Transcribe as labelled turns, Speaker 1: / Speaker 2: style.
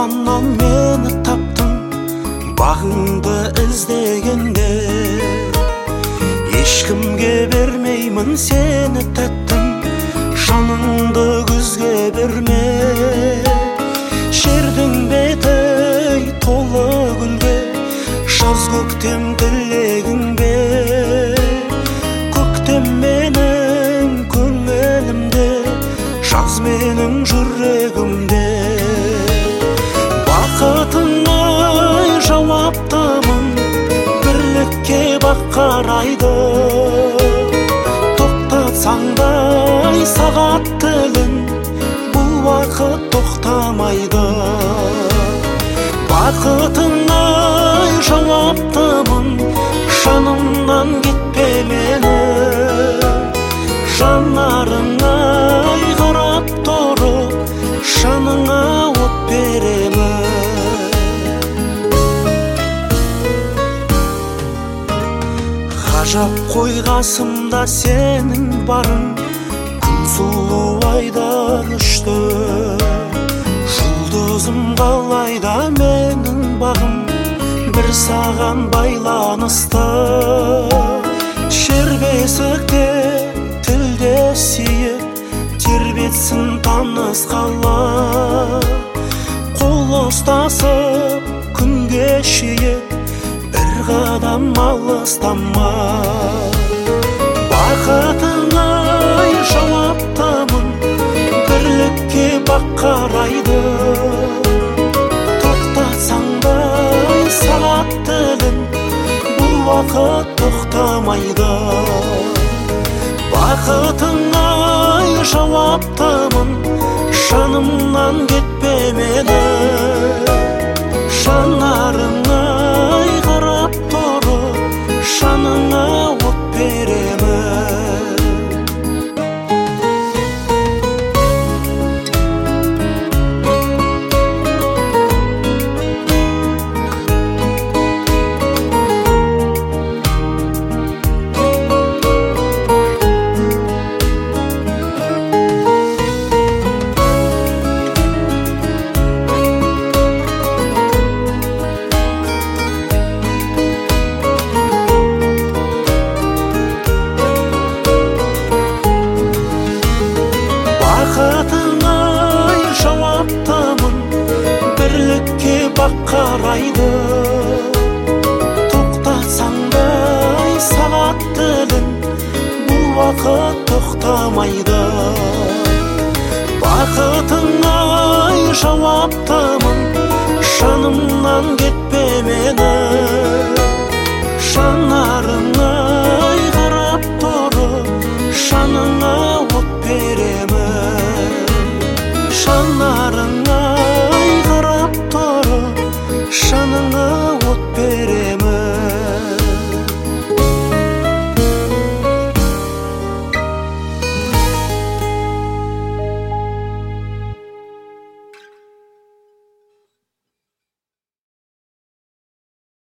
Speaker 1: Арманнан мені таптың, бағыңды іздегенде. Ешкімге бермеймін сені тәттім, жаныңды күзге берме. Жердің беті толы гүлге, жаз көктем тілегің бе. Көктем менің көңілімде, жаз менің жүрегімде. Бақытыңай жауаптымын, бірлікке бақ қарайды. Тоқтатсаңдай сағат тілін, бұл уақыт тоқтамайды. Бақытыңай жауаптымын, жанымнан кетпе мені. Жанарыңай қарап тұрып, жаныңа от беремін. Ғажап қой қасымда сенің барың, күн сұлу айдан ұшты. Жұлдызым қалайда менің бағым, бір саған байланысты. Жер бесікте тілде сүйіп, тербетсін таныс қала. Қол ұстасып күнге шейіп, бір қадам алыстама. Бақытыңай жауаптымын, бірлікке бақ қарайды. Тоқтатсаңдай сағат тілін, бұл уақыт тоқтамайды. Бақытыңай жауаптымын, жанымнан кетпе мені. Жанарыңай қарап тұрып, жаныңа от беремін. Бақытыңай жауаптымын, бірлікке бақ қарайды. Тоқтатсаңдай сағат тілін, бұл уақыт тоқтамайды. Бақытыңай жауаптымын, жанымнан кетпе мені. Жанарыңай қарап тұрып, жаныңа